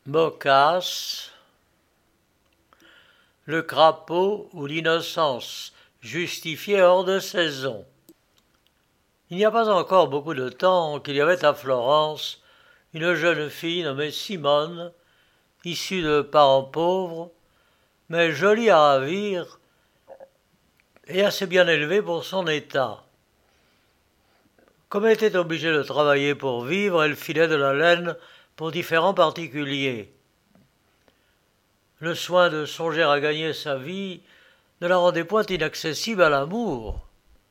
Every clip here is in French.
Boccace, le crapaud ou l'innocence, justifiée hors de saison. Il n'y a pas encore beaucoup de temps qu'il y avait à Florence une jeune fille nommée Simone, issue de parents pauvres, mais jolie à ravir et assez bien élevée pour son état. Comme elle était obligée de travailler pour vivre, elle filait de la laine pour différents particuliers. Le soin de songer à gagner sa vie ne la rendait point inaccessible à l'amour.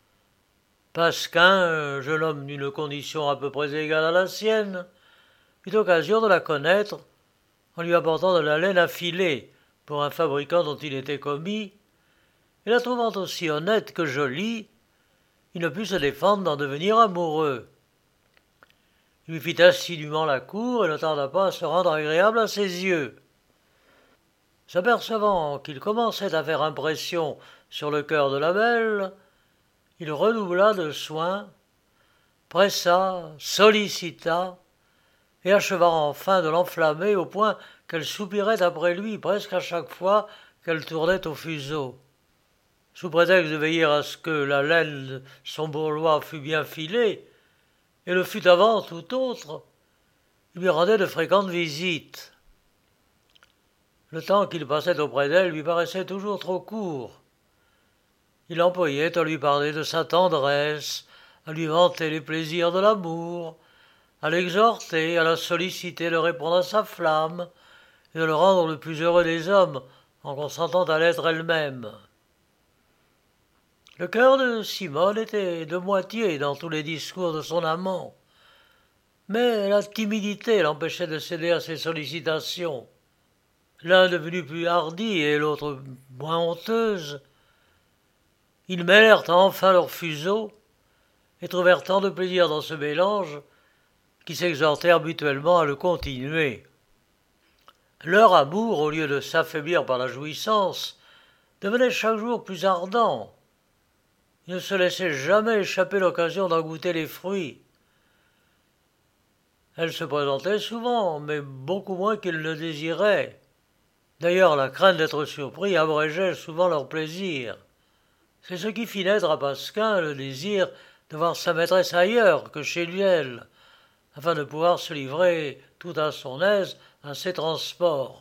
Pasquin, jeune homme d'une condition à peu près égale à la sienne, eut occasion de la connaître en lui apportant de la laine à filer pour un fabricant dont il était commis, et la trouvant aussi honnête que jolie, il ne put se défendre d'en devenir amoureux. Il lui fit assidûment la cour et ne tarda pas à se rendre agréable à ses yeux. S'apercevant qu'il commençait à faire impression sur le cœur de la belle, il redoubla de soins, pressa, sollicita, et acheva enfin de l'enflammer au point qu'elle soupirait après lui presque à chaque fois qu'elle tournait au fuseau. Sous prétexte de veiller à ce que la laine de son bourgeois fût bien filée, et le fût avant tout autre, il lui rendait de fréquentes visites. Le temps qu'il passait auprès d'elle lui paraissait toujours trop court. Il employait à lui parler de sa tendresse, à lui vanter les plaisirs de l'amour, à l'exhorter, à la solliciter de répondre à sa flamme, et de le rendre le plus heureux des hommes en consentant à l'être elle-même. Le cœur de Simone était de moitié dans tous les discours de son amant, mais la timidité l'empêchait de céder à ses sollicitations. L'un devenu plus hardi et l'autre moins honteuse, ils mêlèrent enfin leurs fuseaux et trouvèrent tant de plaisir dans ce mélange qu'ils s'exhortèrent mutuellement à le continuer. Leur amour, au lieu de s'affaiblir par la jouissance, devenait chaque jour plus ardent. Ils ne se laissaient jamais échapper l'occasion d'en goûter les fruits. Elle se présentait souvent, mais beaucoup moins qu'ils le désiraient. D'ailleurs, la crainte d'être surpris abrégeait souvent leur plaisir. C'est ce qui fit naître à Pasquin le désir de voir sa maîtresse ailleurs que chez elle, afin de pouvoir se livrer tout à son aise à ses transports.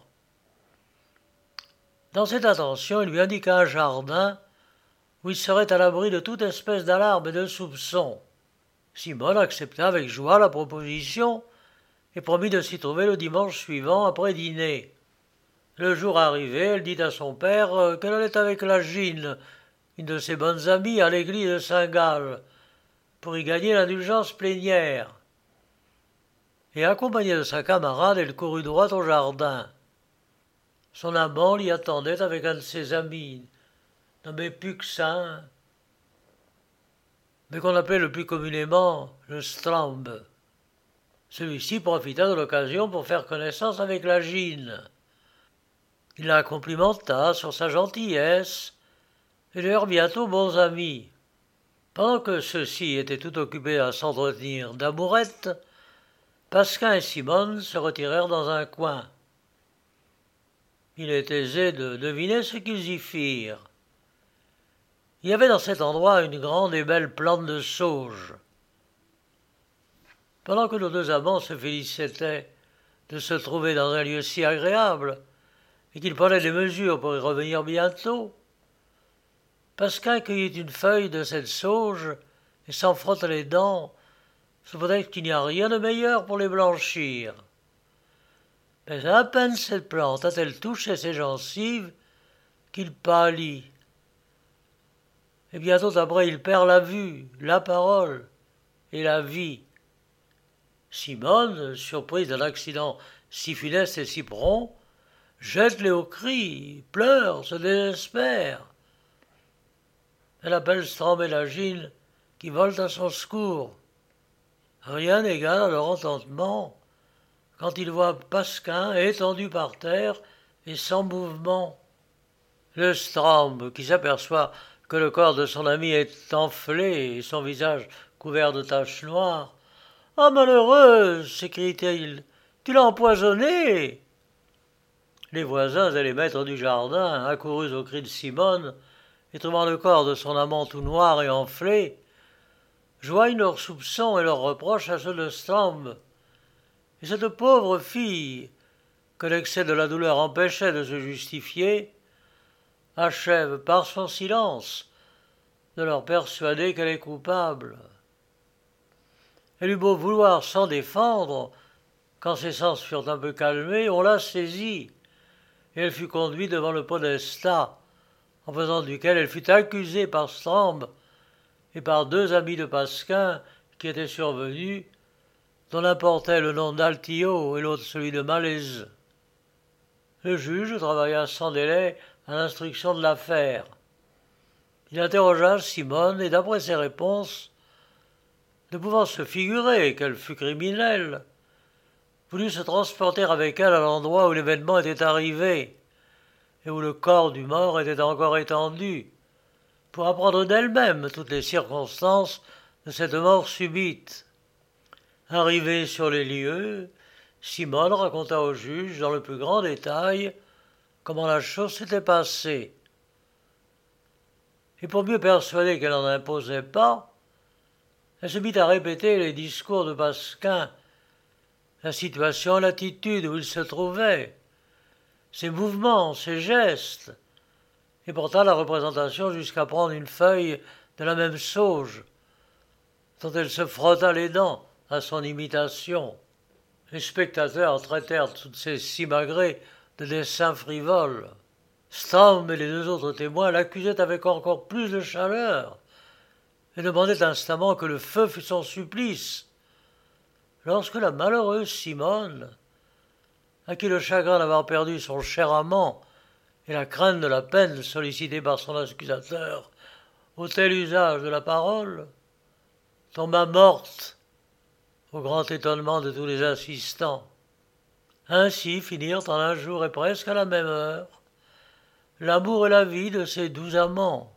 Dans cette intention, il lui indiqua un jardin où il serait à l'abri de toute espèce d'alarme et de soupçon. Simone accepta avec joie la proposition et promit de s'y trouver le dimanche suivant après dîner. Le jour arrivé, elle dit à son père qu'elle allait avec la Gine, une de ses bonnes amies, à l'église de Saint-Gall, pour y gagner l'indulgence plénière. Et accompagnée de sa camarade, elle courut droit au jardin. Son amant l'y attendait avec un de ses amis, nommé Puxin, mais qu'on appelait le plus communément le Strambe. Celui-ci profita de l'occasion pour faire connaissance avec la Gine. Il la complimenta sur sa gentillesse et devinrent bientôt bons amis. Pendant que ceux-ci étaient tout occupés à s'entretenir d'amourettes, Pasquin et Simone se retirèrent dans un coin. Il est aisé de deviner ce qu'ils y firent. Il y avait dans cet endroit une grande et belle plante de sauge. Pendant que nos deux amants se félicitaient de se trouver dans un lieu si agréable et qu'ils prenaient des mesures pour y revenir bientôt, Pasquin cueillit une feuille de cette sauge et s'en frotte les dents, sous prétexte qu'il n'y a rien de meilleur pour les blanchir. Mais à peine cette plante a-t-elle touché ses gencives qu'il pâlit. Et bientôt après, il perd la vue, la parole et la vie. Simone, surprise d'un accident si funeste et si prompt, jette les hauts cris, pleure, se désespère. Elle appelle Strambe et la Gine qui volent à son secours. Rien n'égale à leur entendement quand ils voient Pasquin étendu par terre et sans mouvement. Le Strambe, qui s'aperçoit que le corps de son ami est enflé et son visage couvert de taches noires. « Ah, malheureuse !» s'écrie-t-il. « Tu l'as empoisonné !» Les voisins et les maîtres du jardin, accourus au cri de Simone, et trouvant le corps de son amant tout noir et enflé, joignent leurs soupçons et leurs reproches à ceux de Strambe. Et cette pauvre fille, que l'excès de la douleur empêchait de se justifier, achève par son silence de leur persuader qu'elle est coupable. Elle eut beau vouloir s'en défendre, quand ses sens furent un peu calmés, on la saisit, et elle fut conduite devant le podestat, en faisant duquel elle fut accusée par Strambe et par deux amis de Pasquin qui étaient survenus, dont l'un portait le nom d'Altio et l'autre celui de Malaise. Le juge travailla sans délai à l'instruction de l'affaire. Il interrogea Simone et d'après ses réponses, ne pouvant se figurer qu'elle fût criminelle, voulut se transporter avec elle à l'endroit où l'événement était arrivé et où le corps du mort était encore étendu, pour apprendre d'elle-même toutes les circonstances de cette mort subite. Arrivée sur les lieux, Simone raconta au juge dans le plus grand détail comment la chose s'était passée. Et pour mieux persuader qu'elle n'en imposait pas, elle se mit à répéter les discours de Pasquin, la situation, l'attitude où il se trouvait, ses mouvements, ses gestes, et porta la représentation jusqu'à prendre une feuille de la même sauge, dont elle se frotta les dents à son imitation. Les spectateurs traitèrent toutes ces simagrées de dessins frivoles. Strambe et les deux autres témoins l'accusaient avec encore plus de chaleur et demandaient instamment que le feu fût son supplice. Lorsque la malheureuse Simone, à qui le chagrin d'avoir perdu son cher amant et la crainte de la peine sollicitée par son accusateur au tel usage de la parole, tomba morte, au grand étonnement de tous les assistants. Ainsi finirent en un jour et presque à la même heure l'amour et la vie de ces 12 amants.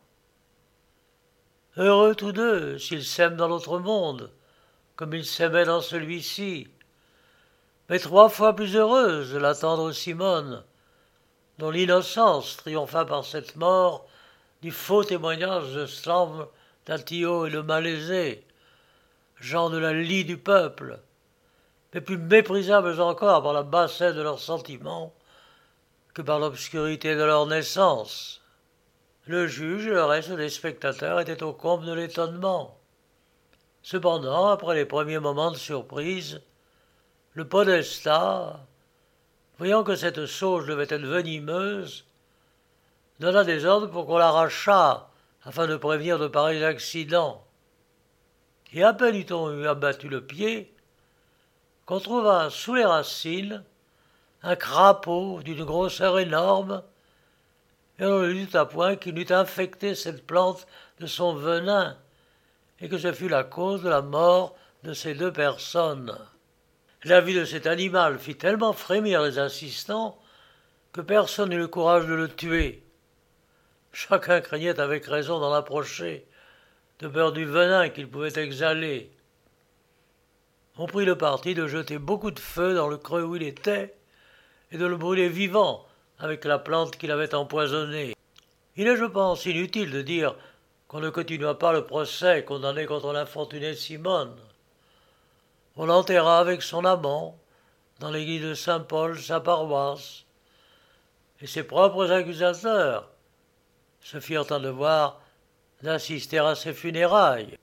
Heureux tous deux s'ils s'aiment dans l'autre monde, comme ils s'aimaient dans celui-ci, mais 3 fois plus heureuse la tendre Simone, dont l'innocence triompha par cette mort du faux témoignage de Strambe, d'Altio et de Malaisé, gens de la lie du peuple, mais plus méprisables encore par la bassesse de leurs sentiments que par l'obscurité de leur naissance. Le juge et le reste des spectateurs étaient au comble de l'étonnement. Cependant, après les premiers moments de surprise, le podestat, voyant que cette sauge devait être venimeuse, donna des ordres pour qu'on l'arrachât afin de prévenir de pareils accidents. Et à peine eut-on eu abattu le pied, qu'on trouva sous les racines un crapaud d'une grosseur énorme, et on ne doute à point qu'il n'eût infecté cette plante de son venin, et que ce fut la cause de la mort de ces 2 personnes. La vue de cet animal fit tellement frémir les assistants que personne n'eut le courage de le tuer. Chacun craignait avec raison d'en approcher, de peur du venin qu'il pouvait exhaler. On prit le parti de jeter beaucoup de feu dans le creux où il était, et de le brûler vivant avec la plante qu'il avait empoisonnée. Il est, je pense, inutile de dire qu'on ne continua pas le procès condamné contre l'infortunée Simone. On l'enterra avec son amant dans l'église de Saint-Paul, sa paroisse, et ses propres accusateurs se firent un devoir d'assister à ses funérailles.